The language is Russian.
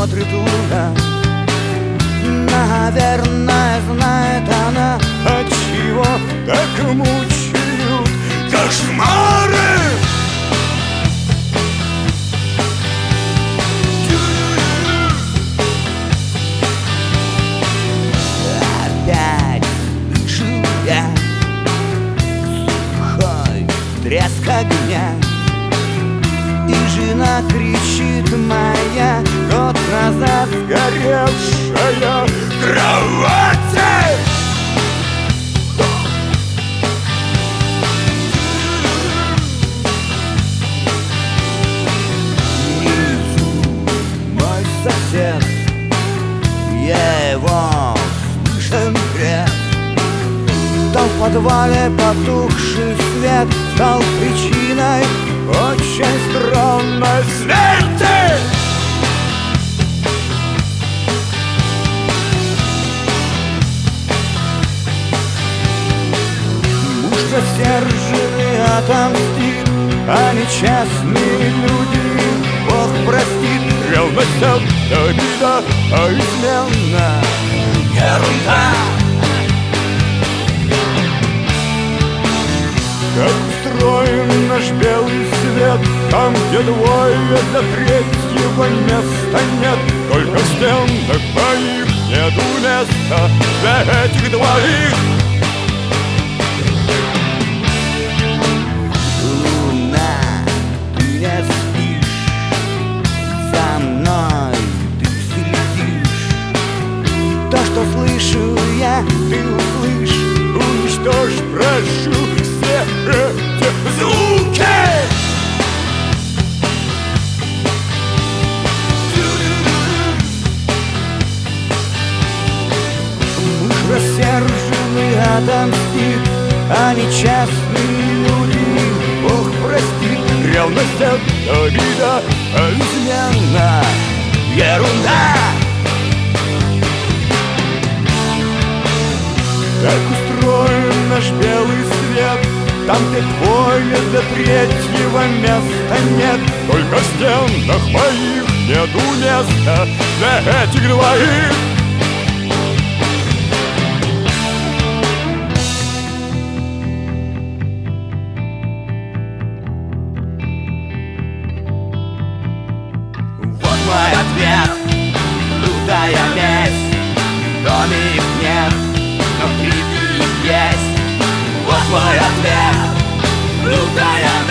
смотрит луна. Наверное, знает она, отчего так мучают кошмары. Опять слышу я сухой треск огня, и жена кричит моя, год назад сгоревшая кровати. Внизу мой сосед, я его слышен крик. Там в подвале потухший свет стал причиной очень странной смерти. Муж рассерженный отомстит, а нечестные люди Бог простит. Ревность — это обида, а измена — ерунда. Как устроен наш белый свет, там, где двое, для третьего места нет. Только в стенах моих нету места для этих двоих. Луна, ты не спишь, за мной ты следишь. То, что слышу я, ты услышь. Уничтожь, прошу, все эти звуки. Муж рассерженный отомстит, а нечестные люди Бог простит. Ревность — это обида, а измена — ерунда. Так устроен наш белый свет, там, где двое, для третьего места нет. Только в стенах моих нету места для этих двоих. Вот мой ответ, лютая месть. В доме их нет, но в крипе их есть. Вот мой ответ, лютая